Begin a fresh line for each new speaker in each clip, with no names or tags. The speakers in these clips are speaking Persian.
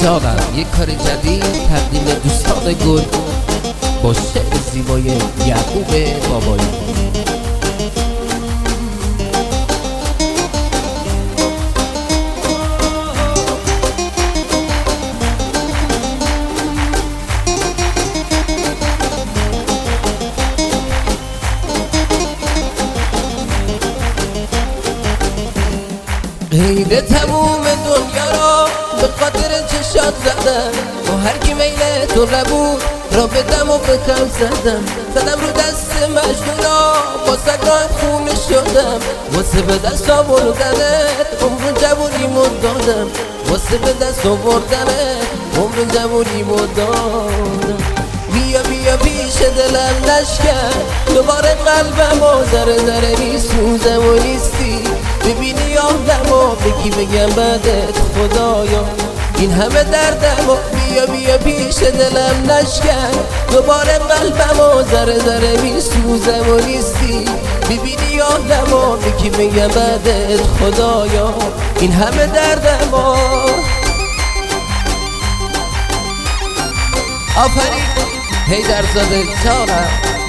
جانم یک کار جدید تقدیم دوستان گل با شعر زیبای یعقوب بابایی. غیر تموم دنیا را به خاطر چشات زدم، با هر کی میل تو نبود را بدم و به کم زدم رو دست مجنونا، با سگان خونه شدم، واسه به دست آوردنت عمر جوونیمو دادم، واسه به دست آوردنت عمر جوونیمو دادم. بیا بیا پیش دلم لشکر، دوباره قلبم و ذره ذره میسوزم و نیستی، ببینی آدم و بگی بگم بعدت خدایا این همه دردم و بیا بیا پیش دلم نشکن، دوباره قلبم و ذره ذره میسوزم و نیستی، ببینی آدم و بگی بگم بعدت خدایا این همه دردم و آفرین حیدرزاده جانم.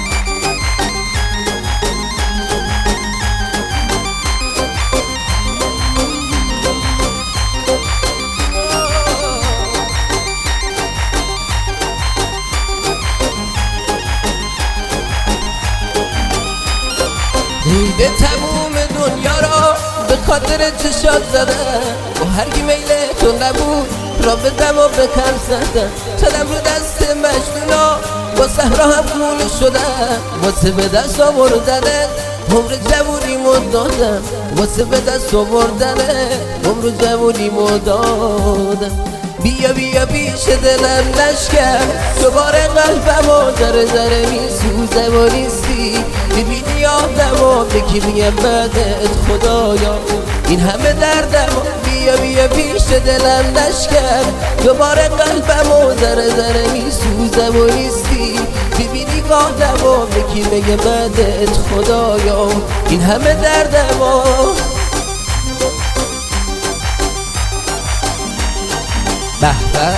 دیده تموم دنیا را به خاطر چشات زدم، با هر کی میل تو نبود را بدم و به کم زدم رو دست مجنونا، با صحرا هم خونه شدم، واسه به دست آوردنت عمر جوونیمو دادم، واسه به دست آوردنت عمر جوونیمو دادم. بیا بیا پیش دلم لشکر، دوباره قلبم و ذره ذره میسوزم و نیستی، ببینی آدم و بگی بگم بعدت خدایا این همه دردم و بیا بیا پیش دلم لشکر، دوباره قلبم و ذره ذره میسوزم و نیستی، ببینی آدم و بگی بگم بعدت خدایا این همه دردم و به به.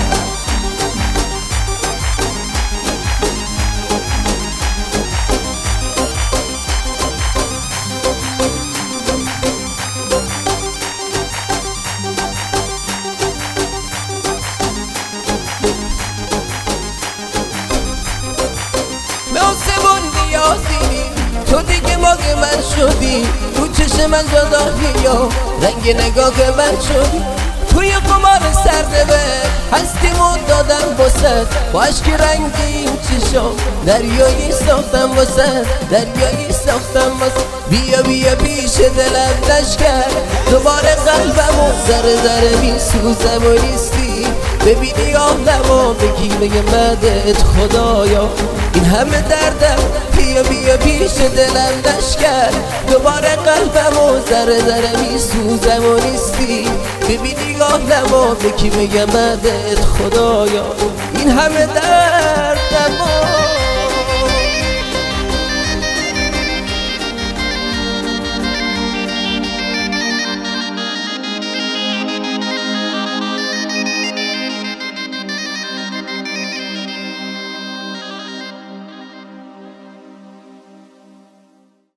به آسمون نیازی تو دیگه ماگ من شدی، تو چشم من جا داری یا رنگ نگاه من شدی، توی قمار سرده هستیمون دادم واسد، با عشق رنگی چشم دریایی ساختم واسد، دریایی ساختم واسد. بیا بیا پیش دلم لشکر، دوباره قلبم و ذره ذره میسوزم و نیستی، ببینی آدم و بگی بگم بعدت خدایا این همه دردم. بیا بیا پیش دلم لشکر، دوباره قلبم و ذره ذره میسوزم و نیستی، ببینی آدم و بگی بگم بعدت خدایا این همه دردم.